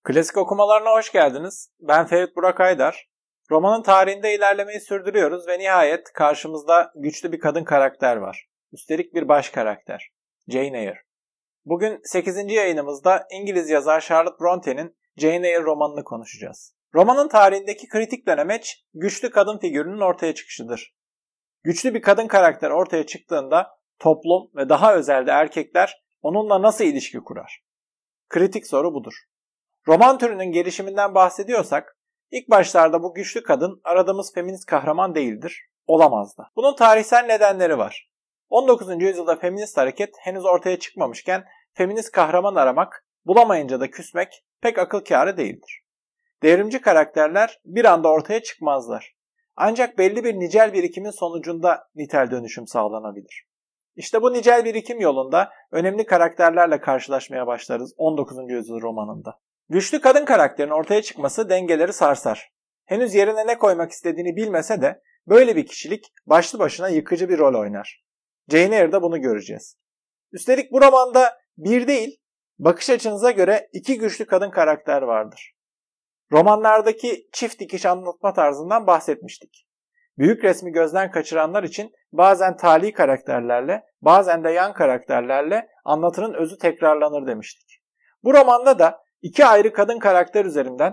Klasik okumalarına hoş geldiniz. Ben Ferit Burak Aydar. Romanın tarihinde ilerlemeyi sürdürüyoruz ve nihayet karşımızda güçlü bir kadın karakter var. Üstelik bir baş karakter. Jane Eyre. Bugün 8. yayınımızda İngiliz yazar Charlotte Bronte'nin Jane Eyre romanını konuşacağız. Romanın tarihindeki kritik dönemeç güçlü kadın figürünün ortaya çıkışıdır. Güçlü bir kadın karakter ortaya çıktığında toplum ve daha özelde erkekler onunla nasıl ilişki kurar? Kritik soru budur. Roman türünün gelişiminden bahsediyorsak, ilk başlarda bu güçlü kadın aradığımız feminist kahraman değildir, olamaz da. Bunun tarihsel nedenleri var. 19. yüzyılda feminist hareket henüz ortaya çıkmamışken feminist kahraman aramak, bulamayınca da küsmek pek akıl kârı değildir. Devrimci karakterler bir anda ortaya çıkmazlar. Ancak belli bir nicel birikimin sonucunda nitel dönüşüm sağlanabilir. İşte bu nicel birikim yolunda önemli karakterlerle karşılaşmaya başlarız 19. yüzyıl romanında. Güçlü kadın karakterin ortaya çıkması dengeleri sarsar. Henüz yerine ne koymak istediğini bilmese de böyle bir kişilik başlı başına yıkıcı bir rol oynar. Jane Eyre'da bunu göreceğiz. Üstelik bu romanda bir değil, bakış açınıza göre iki güçlü kadın karakter vardır. Romanlardaki çift dikiş anlatma tarzından bahsetmiştik. Büyük resmi gözden kaçıranlar için bazen tali karakterlerle, bazen de yan karakterlerle anlatının özü tekrarlanır demiştik. Bu romanda da iki ayrı kadın karakter üzerinden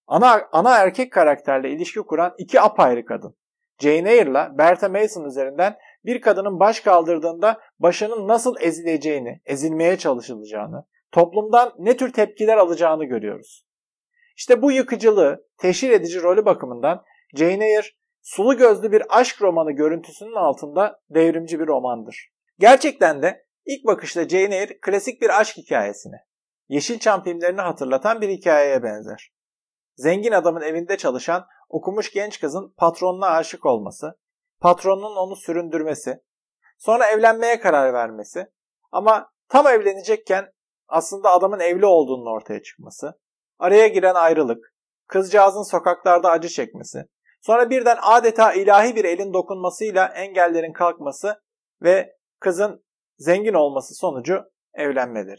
ana erkek karakterle ilişki kuran iki apayrı kadın, Jane Eyre ile Bertha Mason üzerinden bir kadının baş kaldırdığında başının nasıl ezileceğini, ezilmeye çalışılacağını, toplumdan ne tür tepkiler alacağını görüyoruz. İşte bu yıkıcılığı, teşhir edici rolü bakımından Jane Eyre, sulu gözlü bir aşk romanı görüntüsünün altında devrimci bir romandır. Gerçekten de ilk bakışta Jane Eyre klasik bir aşk hikayesine, Yeşilçam filmlerini hatırlatan bir hikayeye benzer. Zengin adamın evinde çalışan okumuş genç kızın patronuna aşık olması, patronunun onu süründürmesi, sonra evlenmeye karar vermesi ama tam evlenecekken aslında adamın evli olduğunun ortaya çıkması, araya giren ayrılık, kızcağızın sokaklarda acı çekmesi, sonra birden adeta ilahi bir elin dokunmasıyla engellerin kalkması ve kızın zengin olması sonucu evlenmeleri.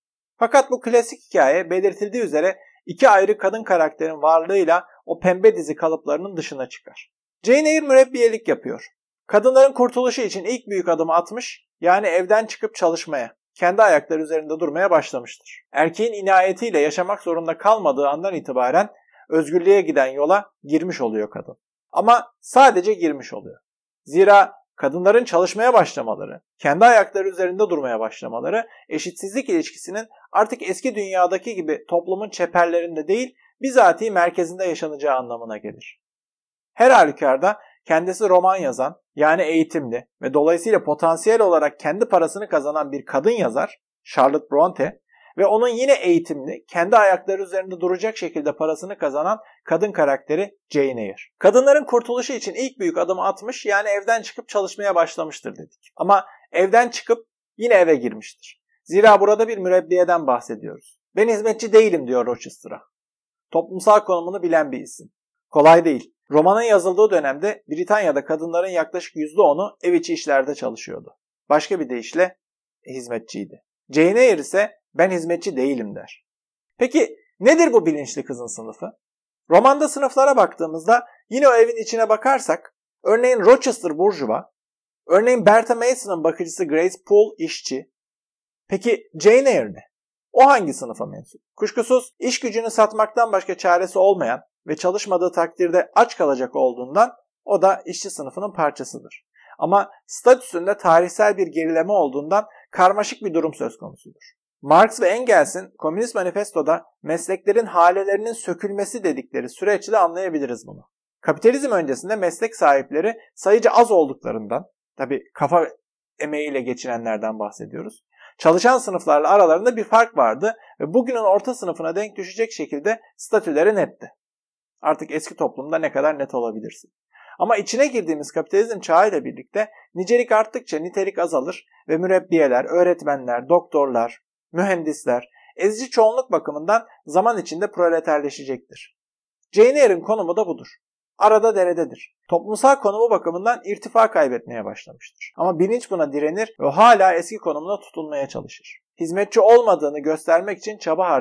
Fakat bu klasik hikaye belirtildiği üzere iki ayrı kadın karakterin varlığıyla o pembe dizi kalıplarının dışına çıkar. Jane Eyre mürebbiyelik yapıyor. Kadınların kurtuluşu için ilk büyük adımı atmış, yani evden çıkıp çalışmaya, kendi ayakları üzerinde durmaya başlamıştır. Erkeğin inayetiyle yaşamak zorunda kalmadığı andan itibaren özgürlüğe giden yola girmiş oluyor kadın. Ama sadece girmiş oluyor. Zira kadınların çalışmaya başlamaları, kendi ayakları üzerinde durmaya başlamaları, eşitsizlik ilişkisinin artık eski dünyadaki gibi toplumun çeperlerinde değil, bizatihi merkezinde yaşanacağı anlamına gelir. Her halükarda kendisi roman yazan, yani eğitimli ve dolayısıyla potansiyel olarak kendi parasını kazanan bir kadın yazar, Charlotte Bronte, ve onun yine eğitimli, kendi ayakları üzerinde duracak şekilde parasını kazanan kadın karakteri Jane Eyre. Kadınların kurtuluşu için ilk büyük adımı atmış, yani evden çıkıp çalışmaya başlamıştır dedik. Ama evden çıkıp yine eve girmiştir. Zira burada bir mürebbiyeden bahsediyoruz. Ben hizmetçi değilim diyor Rochester'a. Toplumsal konumunu bilen bir isim. Kolay değil. Romanın yazıldığı dönemde Britanya'da kadınların yaklaşık %10'u ev içi işlerde çalışıyordu. Başka bir deyişle hizmetçiydi. Jane Eyre ise ben hizmetçi değilim der. Peki nedir bu bilinçli kızın sınıfı? Romanda sınıflara baktığımızda yine o evin içine bakarsak, örneğin Rochester burjuva, örneğin Bertha Mason'ın bakıcısı Grace Poole işçi. Peki Jane Eyre ne? O hangi sınıfa mensup? Kuşkusuz iş gücünü satmaktan başka çaresi olmayan ve çalışmadığı takdirde aç kalacak olduğundan o da işçi sınıfının parçasıdır. Ama statüsünde tarihsel bir gerileme olduğundan karmaşık bir durum söz konusudur. Marx ve Engels'in Komünist Manifesto'da mesleklerin halelerinin sökülmesi dedikleri süreçle anlayabiliriz bunu. Kapitalizm öncesinde meslek sahipleri sayıca az olduklarından, tabii kafa emeğiyle geçinenlerden bahsediyoruz, çalışan sınıflarla aralarında bir fark vardı ve bugünün orta sınıfına denk düşecek şekilde statüleri netti. Artık eski toplumda ne kadar net olabilirsin. Ama içine girdiğimiz kapitalizm çağıyla birlikte nicelik arttıkça nitelik azalır ve mürebbiyeler, öğretmenler, doktorlar, mühendisler, ezici çoğunluk bakımından zaman içinde proleterleşecektir. Jane Eyre'in konumu da budur. Arada derededir. Toplumsal konumu bakımından irtifa kaybetmeye başlamıştır. Ama bilinç buna direnir ve hala eski konumuna tutunmaya çalışır. Hizmetçi olmadığını göstermek için çaba harcar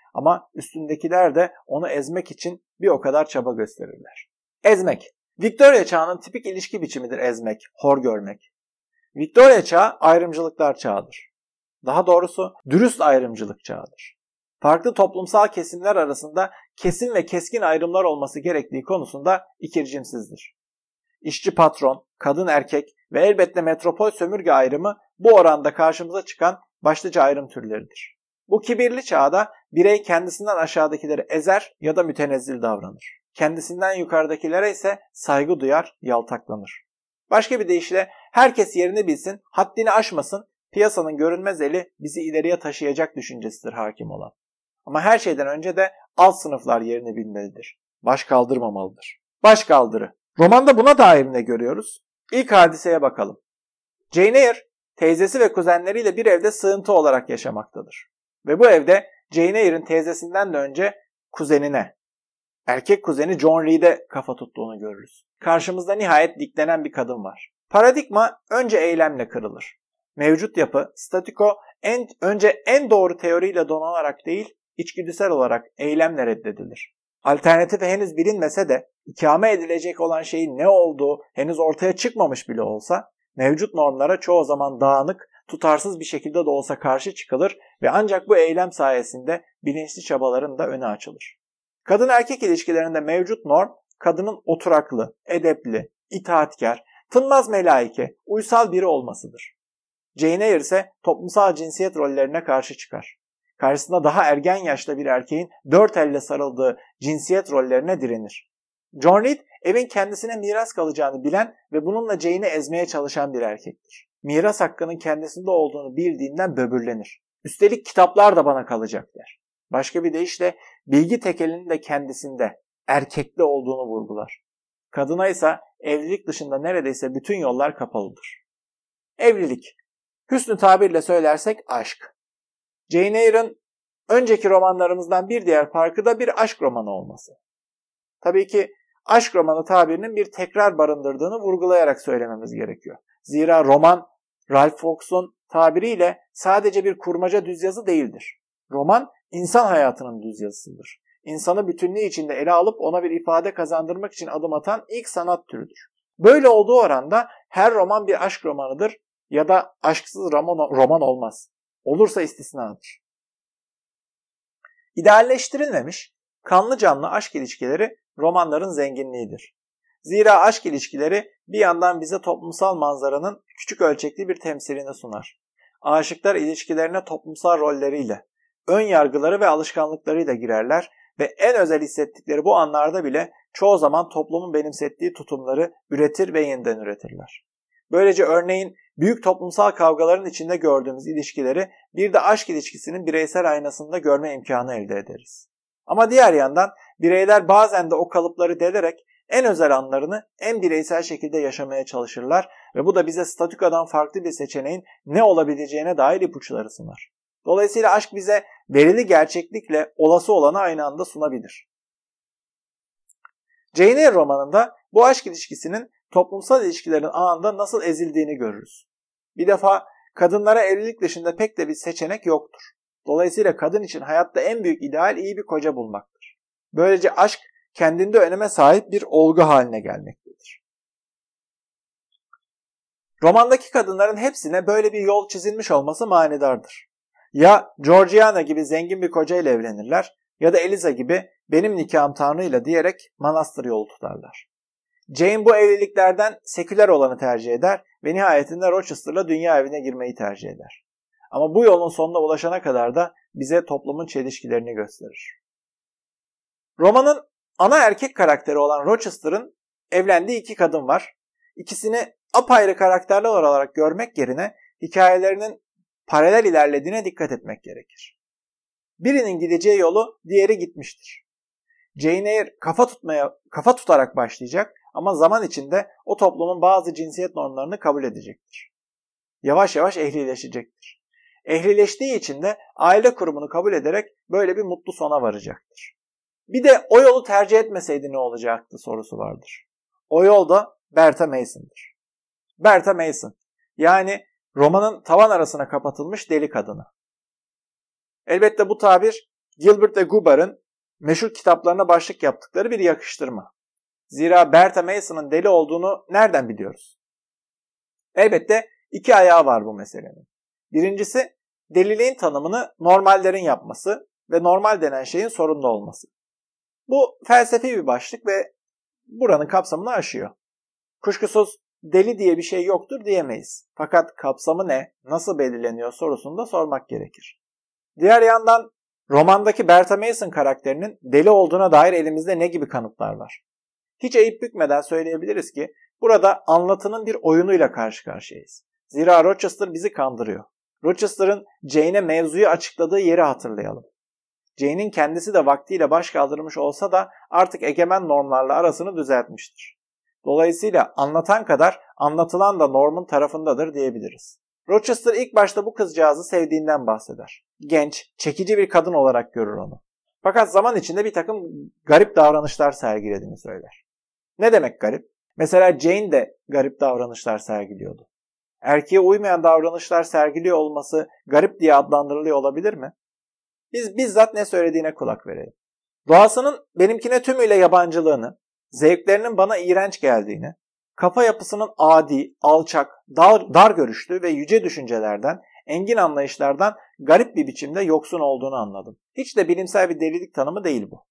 Ama üstündekiler de onu ezmek için bir o kadar çaba gösterirler. Ezmek. Victoria çağının tipik ilişki biçimidir ezmek, hor görmek. Victoria çağı ayrımcılıklar çağıdır. Daha doğrusu dürüst ayrımcılık çağıdır. Farklı toplumsal kesimler arasında kesin ve keskin ayrımlar olması gerektiği konusunda ikircimsizdir. İşçi patron, kadın erkek ve elbette metropol sömürge ayrımı bu oranda karşımıza çıkan başlıca ayrım türleridir. Bu kibirli çağda birey kendisinden aşağıdakileri ezer ya da mütenezzil davranır. Kendisinden yukarıdakilere ise saygı duyar, yaltaklanır. Başka bir deyişle herkes yerini bilsin, haddini aşmasın, piyasanın görünmez eli bizi ileriye taşıyacak düşüncesidir hakim olan. Ama her şeyden önce de alt sınıflar yerini bilmelidir. Baş kaldırmamalıdır. Baş kaldırı. Romanda buna dair ne görüyoruz? İlk hadiseye bakalım. Jane Eyre, teyzesi ve kuzenleriyle bir evde sığıntı olarak yaşamaktadır. Ve bu evde Jane Eyre'in teyzesinden de önce kuzenine, erkek kuzeni John Reed'e kafa tuttuğunu görürüz. Karşımızda nihayet diklenen bir kadın var. Paradigma önce eylemle kırılır. Mevcut yapı, statüko önce en doğru teoriyle donanarak değil, içgüdüsel olarak eylemle reddedilir. Alternatifi henüz bilinmese de ikame edilecek olan şeyin ne olduğu henüz ortaya çıkmamış bile olsa, mevcut normlara çoğu zaman dağınık, tutarsız bir şekilde de olsa karşı çıkılır ve ancak bu eylem sayesinde bilinçli çabaların da önü açılır. Kadın erkek ilişkilerinde mevcut norm, kadının oturaklı, edepli, itaatkar, tınmaz melaike, uysal biri olmasıdır. Jane Eyre ise toplumsal cinsiyet rollerine karşı çıkar. Karşısında daha ergen yaşta bir erkeğin dört elle sarıldığı cinsiyet rollerine direnir. John Reed, evin kendisine miras kalacağını bilen ve bununla Jane'i ezmeye çalışan bir erkektir. Miras hakkının kendisinde olduğunu bildiğinden böbürlenir. Üstelik kitaplar da bana kalacak der. Başka bir deyişle bilgi tekelinin de kendisinde, erkekte olduğunu vurgular. Kadına ise evlilik dışında neredeyse bütün yollar kapalıdır. Evlilik. Hüsnü tabirle söylersek aşk. Jane Eyre'ın önceki romanlarımızdan bir diğer farkı da bir aşk romanı olması. Tabii ki aşk romanı tabirinin bir tekrar barındırdığını vurgulayarak söylememiz gerekiyor. Zira roman, Ralph Fox'un tabiriyle sadece bir kurmaca düz yazı değildir. Roman, insan hayatının düz yazısıdır. İnsanı bütünlüğü içinde ele alıp ona bir ifade kazandırmak için adım atan ilk sanat türüdür. Böyle olduğu oranda her roman bir aşk romanıdır ya da aşksız roman olmaz. Olursa istisnadır. İdealleştirilmemiş, kanlı canlı aşk ilişkileri romanların zenginliğidir. Zira aşk ilişkileri bir yandan bize toplumsal manzaranın küçük ölçekli bir temsilini sunar. Aşıklar ilişkilerine toplumsal rolleriyle, ön yargıları ve alışkanlıklarıyla girerler ve en özel hissettikleri bu anlarda bile çoğu zaman toplumun benimsettiği tutumları üretir ve yeniden üretirler. Böylece örneğin büyük toplumsal kavgaların içinde gördüğümüz ilişkileri bir de aşk ilişkisinin bireysel aynasında görme imkanı elde ederiz. Ama diğer yandan bireyler bazen de o kalıpları delerek en özel anlarını en bireysel şekilde yaşamaya çalışırlar ve bu da bize statükadan farklı bir seçeneğin ne olabileceğine dair ipuçları sunar. Dolayısıyla aşk bize verili gerçeklikle olası olanı aynı anda sunabilir. Jane Eyre romanında bu aşk ilişkisinin toplumsal ilişkilerin ağında nasıl ezildiğini görürüz. Bir defa kadınlara evlilik dışında pek de bir seçenek yoktur. Dolayısıyla kadın için hayatta en büyük ideal iyi bir koca bulmaktır. Böylece aşk kendinde öneme sahip bir olgu haline gelmektedir. Romandaki kadınların hepsine böyle bir yol çizilmiş olması manidardır. Ya Georgiana gibi zengin bir kocayla evlenirler ya da Eliza gibi benim nikahım Tanrı'yla diyerek manastır yolu tutarlar. Jane bu evliliklerden seküler olanı tercih eder ve nihayetinde Rochester'la dünya evine girmeyi tercih eder. Ama bu yolun sonuna ulaşana kadar da bize toplumun çelişkilerini gösterir. Romanın ana erkek karakteri olan Rochester'ın evlendiği iki kadın var. İkisini apayrı karakterler olarak görmek yerine hikayelerinin paralel ilerlediğine dikkat etmek gerekir. Birinin gideceği yolu diğeri gitmiştir. Jane Eyre kafa tutarak başlayacak ama zaman içinde o toplumun bazı cinsiyet normlarını kabul edecektir. Yavaş yavaş ehlileşecektir. Ehlileştiği için de aile kurumunu kabul ederek böyle bir mutlu sona varacaktır. Bir de o yolu tercih etmeseydi ne olacaktı sorusu vardır. O yol da Bertha Mason'dır. Bertha Mason, yani romanın tavan arasına kapatılmış deli kadını. Elbette bu tabir Gilbert ve Gubar'ın meşhur kitaplarına başlık yaptıkları bir yakıştırma. Zira Bertha Mason'ın deli olduğunu nereden biliyoruz? Elbette iki ayağı var bu meselenin. Birincisi, deliliğin tanımını normallerin yapması ve normal denen şeyin sorunlu olması. Bu felsefi bir başlık ve buranın kapsamını aşıyor. Kuşkusuz deli diye bir şey yoktur diyemeyiz. Fakat kapsamı ne, nasıl belirleniyor sorusunu da sormak gerekir. Diğer yandan romandaki Bertha Mason karakterinin deli olduğuna dair elimizde ne gibi kanıtlar var? Hiç eğip bükmeden söyleyebiliriz ki burada anlatının bir oyunuyla karşı karşıyayız. Zira Rochester bizi kandırıyor. Rochester'ın Jane'e mevzuyu açıkladığı yeri hatırlayalım. Jane'in kendisi de vaktiyle baş kaldırmış olsa da artık egemen normlarla arasını düzeltmiştir. Dolayısıyla anlatan kadar anlatılan da normun tarafındadır diyebiliriz. Rochester ilk başta bu kızcağızı sevdiğinden bahseder. Genç, çekici bir kadın olarak görür onu. Fakat zaman içinde bir takım garip davranışlar sergilediğini söyler. Ne demek garip? Mesela Jane de garip davranışlar sergiliyordu. Erkeğe uymayan davranışlar sergiliyor olması garip diye adlandırılıyor olabilir mi? Biz bizzat ne söylediğine kulak verelim. Doğasının benimkine tümüyle yabancılığını, zevklerinin bana iğrenç geldiğini, kafa yapısının adi, alçak, dar görüşlü ve yüce düşüncelerden, engin anlayışlardan garip bir biçimde yoksun olduğunu anladım. Hiç de bilimsel bir delilik tanımı değil bu.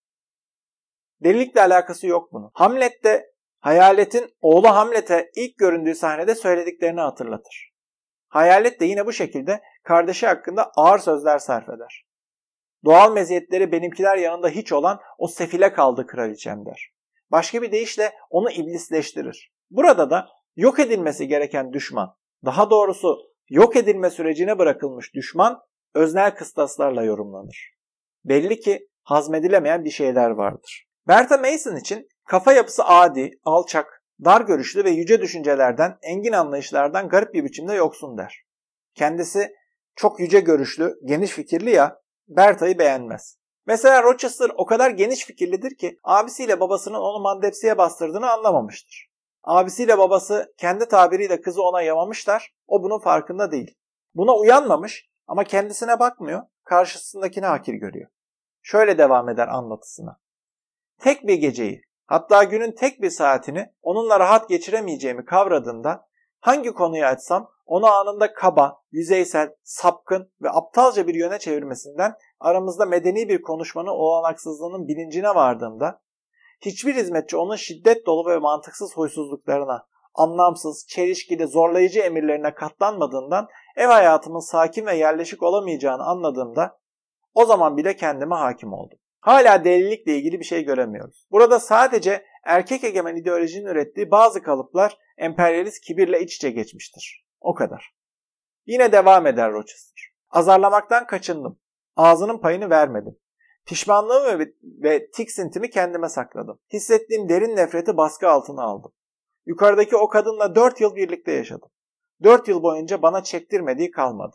Delilikle alakası yok bunun. Hamlet'te Hayalet'in oğlu Hamlet'e ilk göründüğü sahnede söylediklerini hatırlatır. Hayalet de yine bu şekilde kardeşi hakkında ağır sözler sarf eder. Doğal meziyetleri benimkiler yanında hiç olan o sefile kaldı kraliçem der. Başka bir deyişle onu iblisleştirir. Burada da yok edilmesi gereken düşman, daha doğrusu yok edilme sürecine bırakılmış düşman öznel kıstaslarla yorumlanır. Belli ki hazmedilemeyen bir şeyler vardır. Bertha Mason için kafa yapısı adi, alçak, dar görüşlü ve yüce düşüncelerden, engin anlayışlardan garip bir biçimde yoksun der. Kendisi çok yüce görüşlü, geniş fikirli ya, Bertha'yı beğenmez. Mesela Rochester o kadar geniş fikirlidir ki abisiyle babasının onu mandepsiye bastırdığını anlamamıştır. Abisiyle babası kendi tabiriyle kızı ona yamamışlar, o bunun farkında değil. Buna uyanmamış ama kendisine bakmıyor, karşısındakine hakir görüyor. Şöyle devam eder anlatısına. Tek bir geceyi, hatta günün tek bir saatini onunla rahat geçiremeyeceğimi kavradığımda hangi konuyu açsam onu anında kaba, yüzeysel, sapkın ve aptalca bir yöne çevirmesinden aramızda medeni bir konuşmanın olanaksızlığının bilincine vardığımda hiçbir hizmetçi onun şiddet dolu ve mantıksız huysuzluklarına, anlamsız, çelişkili, zorlayıcı emirlerine katlanmadığından ev hayatımın sakin ve yerleşik olamayacağını anladığımda o zaman bile kendime hakim oldum. Hala delilikle ilgili bir şey göremiyoruz. Burada sadece erkek egemen ideolojinin ürettiği bazı kalıplar emperyalist kibirle iç içe geçmiştir. O kadar. Yine devam eder Rochester. Azarlamaktan kaçındım. Ağzının payını vermedim. Pişmanlığımı ve tiksintimi kendime sakladım. Hissettiğim derin nefreti baskı altına aldım. Yukarıdaki o kadınla 4 yıl birlikte yaşadım. 4 yıl boyunca bana çektirmediği kalmadı.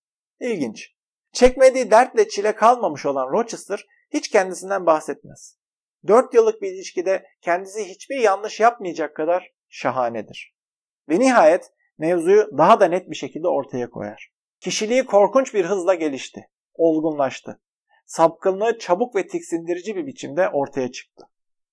İlginç. Çekmediği dertle çile kalmamış olan Rochester hiç kendisinden bahsetmez. 4 yıllık bir ilişkide kendisi hiçbir yanlış yapmayacak kadar şahanedir. Ve nihayet mevzuyu daha da net bir şekilde ortaya koyar. Kişiliği korkunç bir hızla gelişti, olgunlaştı. Sapkınlığı çabuk ve tiksindirici bir biçimde ortaya çıktı.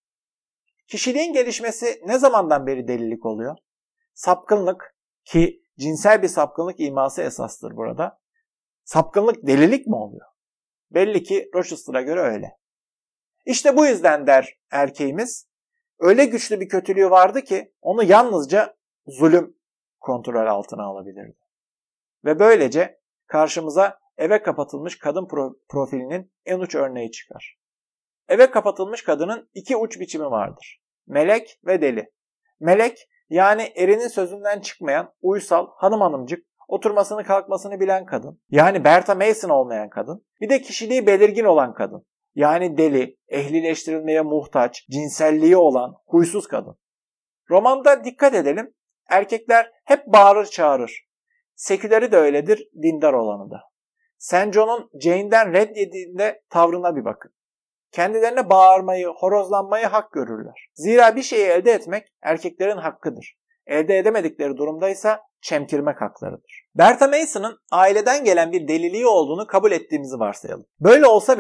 Kişiliğin gelişmesi ne zamandan beri delilik oluyor? Sapkınlık, ki cinsel bir sapkınlık iması esastır burada. Sapkınlık delilik mi oluyor? Belli ki Rochester'a göre öyle. İşte bu yüzden der erkeğimiz, öyle güçlü bir kötülüğü vardı ki onu yalnızca zulüm kontrol altına alabilirdi. Ve böylece karşımıza eve kapatılmış kadın profilinin en uç örneği çıkar. Eve kapatılmış kadının iki uç biçimi vardır. Melek ve deli. Melek, yani erinin sözünden çıkmayan, uysal, hanım hanımcık, oturmasını kalkmasını bilen kadın. Yani Bertha Mason olmayan kadın. Bir de kişiliği belirgin olan kadın. Yani deli, ehlileştirilmeye muhtaç, cinselliği olan, huysuz kadın. Romanda dikkat edelim, erkekler hep bağırır çağırır. Seküleri de öyledir, dindar olanı da. St. John'un Jane'den red yediğinde tavrına bir bakın. Kendilerine bağırmayı, horozlanmayı hak görürler. Zira bir şeyi elde etmek erkeklerin hakkıdır. Elde edemedikleri durumdaysa çemkirmek haklarıdır. Bertha Mason'ın aileden gelen bir deliliği olduğunu kabul ettiğimizi varsayalım. Böyle olsa bile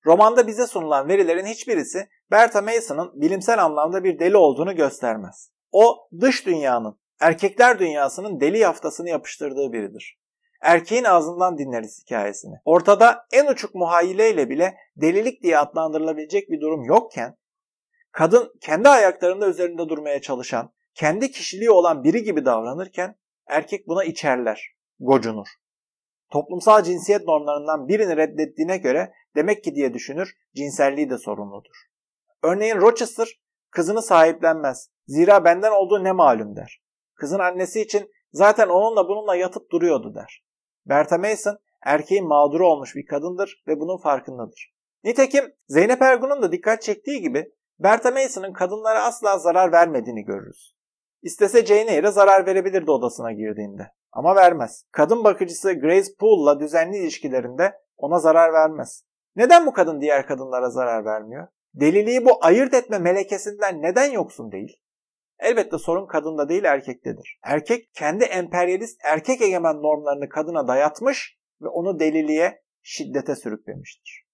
Romanda bize sunulan verilerin hiçbirisi Bertha Mason'ın bilimsel anlamda bir deli olduğunu göstermez. O dış dünyanın, erkekler dünyasının deli yaftasını yapıştırdığı biridir. Erkeğin ağzından dinleriz hikayesini. Ortada en uçuk muhayyileyle bile delilik diye adlandırılabilecek bir durum yokken, kadın kendi ayaklarında üzerinde durmaya çalışan, kendi kişiliği olan biri gibi davranırken erkek buna içerler, gocunur. Toplumsal cinsiyet normlarından birini reddettiğine göre demek ki diye düşünür, cinselliği de sorumludur. Örneğin Rochester kızını sahiplenmez. Zira benden olduğu ne malum der. Kızın annesi için zaten onunla bununla yatıp duruyordu der. Bertha Mason erkeğin mağduru olmuş bir kadındır ve bunun farkındadır. Nitekim Zeynep Ergun'un da dikkat çektiği gibi Bertha Mason'ın kadınlara asla zarar vermediğini görürüz. İstese Jane Eyre'e zarar verebilirdi odasına girdiğinde. Ama vermez. Kadın bakıcısı Grace Poole'la düzenli ilişkilerinde ona zarar vermez. Neden bu kadın diğer kadınlara zarar vermiyor? Deliliği bu ayırt etme melekesinden neden yoksun değil? Elbette sorun kadında değil erkektedir. Erkek kendi emperyalist erkek egemen normlarını kadına dayatmış ve onu deliliğe, şiddete sürüklemiştir.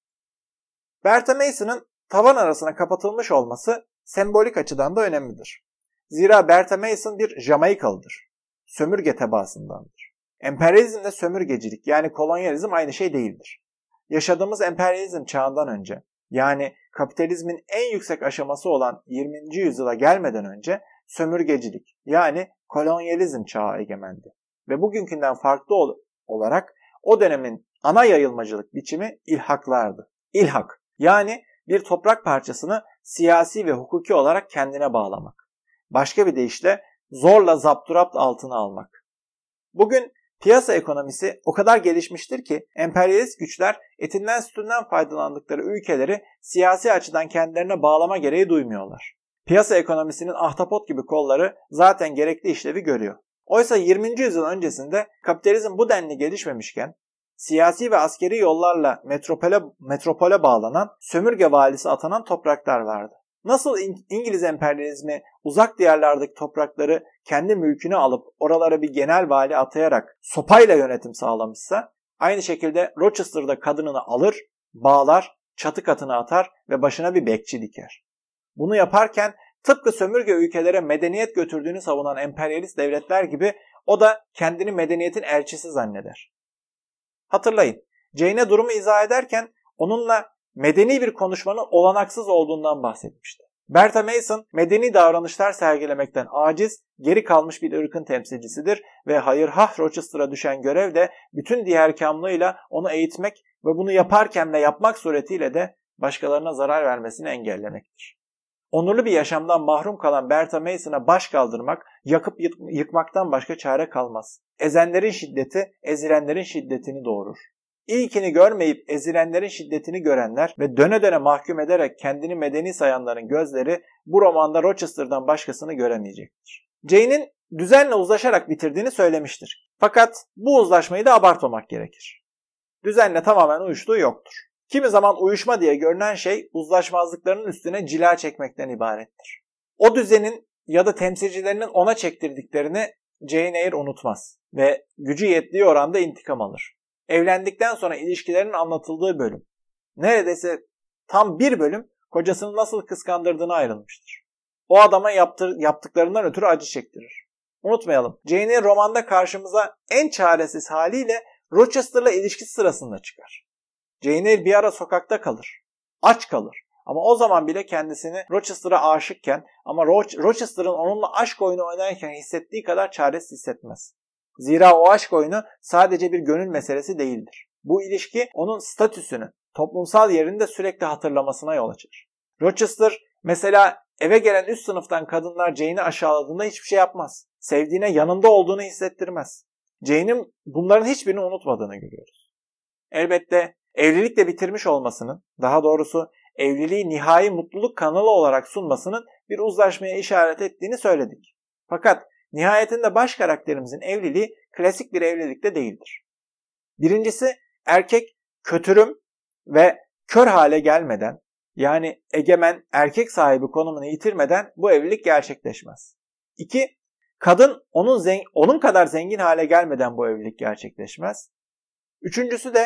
Bertha Mason'ın tavan arasına kapatılmış olması sembolik açıdan da önemlidir. Zira Bertha Mason bir Jamaikalıdır. Sömürge tebaasındandır. Emperyalizmle sömürgecilik yani kolonyalizm aynı şey değildir. Yaşadığımız emperyalizm çağından önce yani kapitalizmin en yüksek aşaması olan 20. yüzyıla gelmeden önce sömürgecilik yani kolonyalizm çağı egemendi. Ve bugünkünden farklı olarak o dönemin ana yayılmacılık biçimi ilhaklardı. İlhak yani bir toprak parçasını siyasi ve hukuki olarak kendine bağlamak. Başka bir deyişle zorla zapturapt altına almak. Bugün piyasa ekonomisi o kadar gelişmiştir ki emperyalist güçler etinden sütünden faydalandıkları ülkeleri siyasi açıdan kendilerine bağlama gereği duymuyorlar. Piyasa ekonomisinin ahtapot gibi kolları zaten gerekli işlevi görüyor. Oysa 20. yüzyıl öncesinde kapitalizm bu denli gelişmemişken siyasi ve askeri yollarla metropole bağlanan sömürge valisi atanan topraklar vardı. Nasıl İngiliz emperyalizmi uzak diyarlardaki toprakları kendi mülküne alıp oralara bir genel vali atayarak sopayla yönetim sağlamışsa, aynı şekilde Rochester'da kadınını alır, bağlar, çatı katına atar ve başına bir bekçi diker. Bunu yaparken tıpkı sömürge ülkelere medeniyet götürdüğünü savunan emperyalist devletler gibi o da kendini medeniyetin elçisi zanneder. Hatırlayın, Jane'e durumu izah ederken onunla medeni bir konuşmanın olanaksız olduğundan bahsetmişti. Bertha Mason medeni davranışlar sergilemekten aciz, geri kalmış bir ırkın temsilcisidir ve hayırhah Rochester'a düşen görev de bütün diğer kamlığıyla onu eğitmek ve bunu yaparken ve yapmak suretiyle de başkalarına zarar vermesini engellemektir. Onurlu bir yaşamdan mahrum kalan Bertha Mason'a baş kaldırmak, yakıp yıkmaktan başka çare kalmaz. Ezenlerin şiddeti, ezilenlerin şiddetini doğurur. İlkini görmeyip ezilenlerin şiddetini görenler ve döne döne mahkum ederek kendini medeni sayanların gözleri bu romanda Rochester'dan başkasını göremeyecektir. Jane'in düzenle uzlaşarak bitirdiğini söylemiştir. Fakat bu uzlaşmayı da abartmamak gerekir. Düzenle tamamen uyuştuğu yoktur. Kimi zaman uyuşma diye görünen şey uzlaşmazlıklarının üstüne cila çekmekten ibarettir. O düzenin ya da temsilcilerinin ona çektirdiklerini Jane Eyre unutmaz ve gücü yettiği oranda intikam alır. Evlendikten sonra ilişkilerin anlatıldığı bölüm. Neredeyse tam bir bölüm kocasını nasıl kıskandırdığına ayrılmıştır. O adama yaptıklarından ötürü acı çektirir. Unutmayalım, Jane Eyre romanda karşımıza en çaresiz haliyle Rochester'la ilişkisi sırasında çıkar. Jane Eyre bir ara sokakta kalır, aç kalır. Ama o zaman bile kendisini Rochester'a aşıkken ama Rochester'ın onunla aşk oyunu oynarken hissettiği kadar çaresiz hissetmez. Zira o aşk oyunu sadece bir gönül meselesi değildir. Bu ilişki onun statüsünü, toplumsal yerini de sürekli hatırlamasına yol açar. Rochester mesela eve gelen üst sınıftan kadınlar Jane'i aşağıladığında hiçbir şey yapmaz. Sevdiğine yanında olduğunu hissettirmez. Jane'in bunların hiçbirini unutmadığını görüyoruz. Elbette evlilikle bitirmiş olmasının, daha doğrusu evliliği nihai mutluluk kanalı olarak sunmasının bir uzlaşmaya işaret ettiğini söyledik. Fakat nihayetinde baş karakterimizin evliliği klasik bir evlilikte değildir. Birincisi, erkek kötürüm ve kör hale gelmeden, yani egemen erkek sahibi konumunu yitirmeden bu evlilik gerçekleşmez. 2. Kadın onun kadar zengin hale gelmeden bu evlilik gerçekleşmez. Üçüncüsü de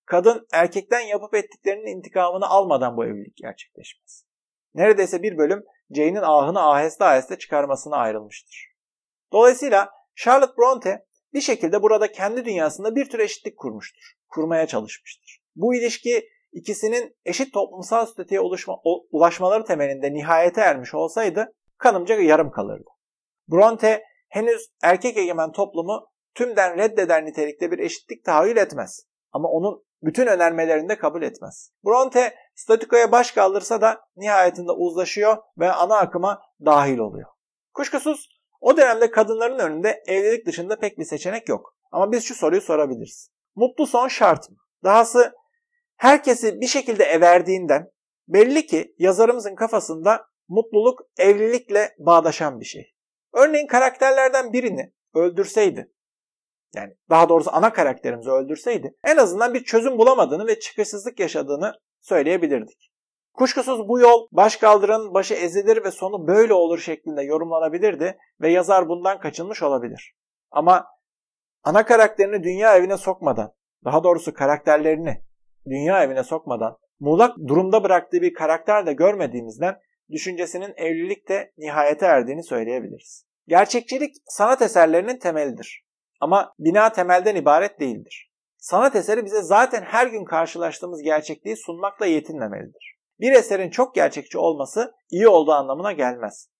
kadın erkekten yapıp ettiklerinin intikamını almadan bu evlilik gerçekleşmez. Neredeyse bir bölüm Jane'in ahını aheste aheste çıkarmasına ayrılmıştır. Dolayısıyla Charlotte Bronte bir şekilde burada kendi dünyasında bir tür eşitlik kurmuştur, kurmaya çalışmıştır. Bu ilişki ikisinin eşit toplumsal statüye ulaşmaları temelinde nihayete ermiş olsaydı kanımca yarım kalırdı. Bronte henüz erkek egemen toplumu tümden reddeder nitelikte bir eşitlik tahayyül etmez. Ama onun bütün önermelerini de kabul etmez. Bronte statükoya baş kaldırsa da nihayetinde uzlaşıyor ve ana akıma dahil oluyor. Kuşkusuz o dönemde kadınların önünde evlilik dışında pek bir seçenek yok. Ama biz şu soruyu sorabiliriz. Mutlu son şart mı? Dahası herkesi bir şekilde everdiğinden belli ki yazarımızın kafasında mutluluk evlilikle bağdaşan bir şey. Örneğin karakterlerden birini öldürseydi, yani daha doğrusu ana karakterimizi öldürseydi, en azından bir çözüm bulamadığını ve çıkışsızlık yaşadığını söyleyebilirdik. Kuşkusuz bu yol başkaldıranın başı ezilir ve sonu böyle olur şeklinde yorumlanabilirdi ve yazar bundan kaçınmış olabilir. Ama ana karakterini dünya evine sokmadan, daha doğrusu karakterlerini dünya evine sokmadan muğlak durumda bıraktığı bir karakter de görmediğimizden düşüncesinin evlilikte nihayete erdiğini söyleyebiliriz. Gerçekçilik sanat eserlerinin temelidir. Ama bina temelden ibaret değildir. Sanat eseri bize zaten her gün karşılaştığımız gerçekliği sunmakla yetinmemelidir. Bir eserin çok gerçekçi olması iyi olduğu anlamına gelmez.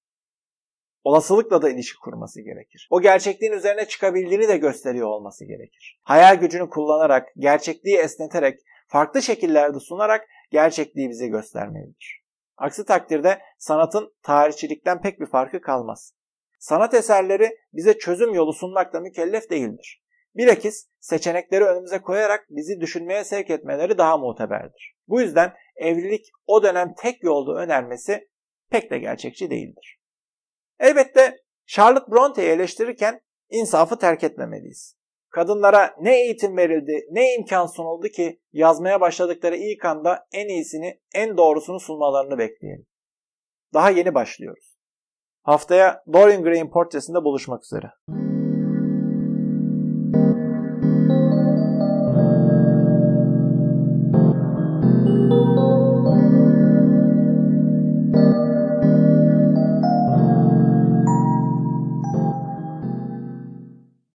Olasılıkla da ilişki kurması gerekir. O gerçekliğin üzerine çıkabildiğini de gösteriyor olması gerekir. Hayal gücünü kullanarak, gerçekliği esneterek, farklı şekillerde sunarak gerçekliği bize göstermelidir. Aksi takdirde sanatın tarihçilikten pek bir farkı kalmaz. Sanat eserleri bize çözüm yolu sunmakla mükellef değildir. Bilakis seçenekleri önümüze koyarak bizi düşünmeye sevk etmeleri daha muteberdir. Bu yüzden evlilik o dönem tek yolda önermesi pek de gerçekçi değildir. Elbette Charlotte Bronte'yi eleştirirken insafı terk etmemeliyiz. Kadınlara ne eğitim verildi, ne imkan sunuldu ki yazmaya başladıkları ilk anda en iyisini, en doğrusunu sunmalarını bekleyelim. Daha yeni başlıyoruz. Haftaya Dorian Gray'in portresinde buluşmak üzere.